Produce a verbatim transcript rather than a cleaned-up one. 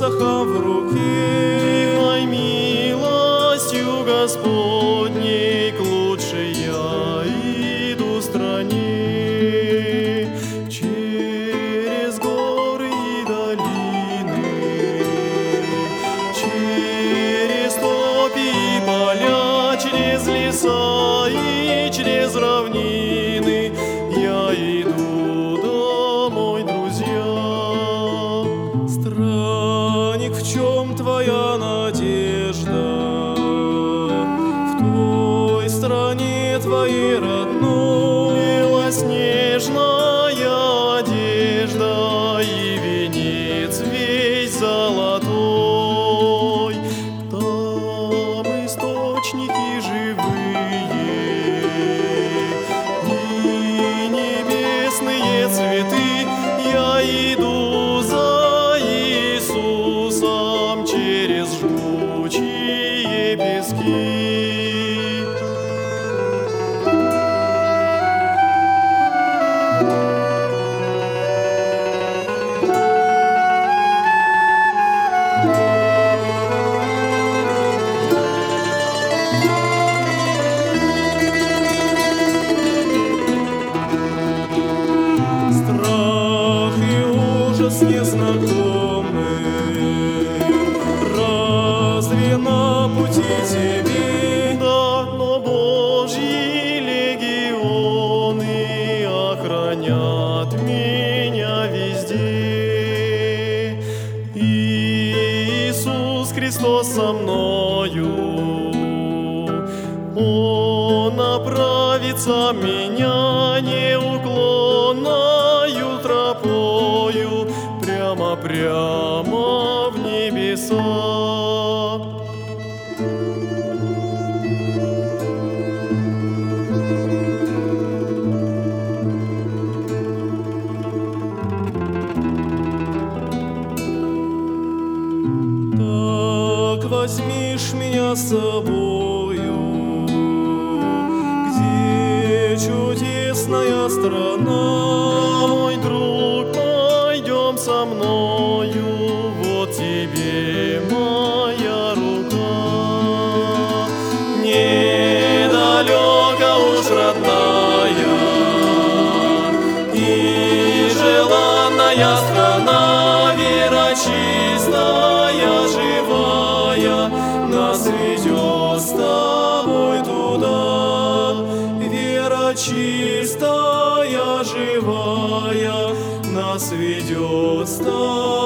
посохом в руке. Тихой милостью Господней к лучшей я иду стране. Через горы и долины, через топи и поля, через леса и через равнины я иду домой, друзья. Странник, в чем твоя надежда? В той стране твоей родной Белоснежная одежда и венец весь золотой. Там источники живые и небесные цветы. Я иду за Иисусом через жгучие пески. страх и ужас незнакомый. Разве на пути тебе? Да, но Божьи легионы охранят меня везде. Иисус Христос со мною, Он направится меня неуклонною тропою прямо-прямо в небеса. Так возьмишь меня с собою, где чудесная страна. Мой друг, пойдем со мною, вот тебе моя рука. Недалека уж родная и желанная страна, вера чистая, живая, нас ведет с тобой туда. Вера чистая, живая, нас ведет с тобой.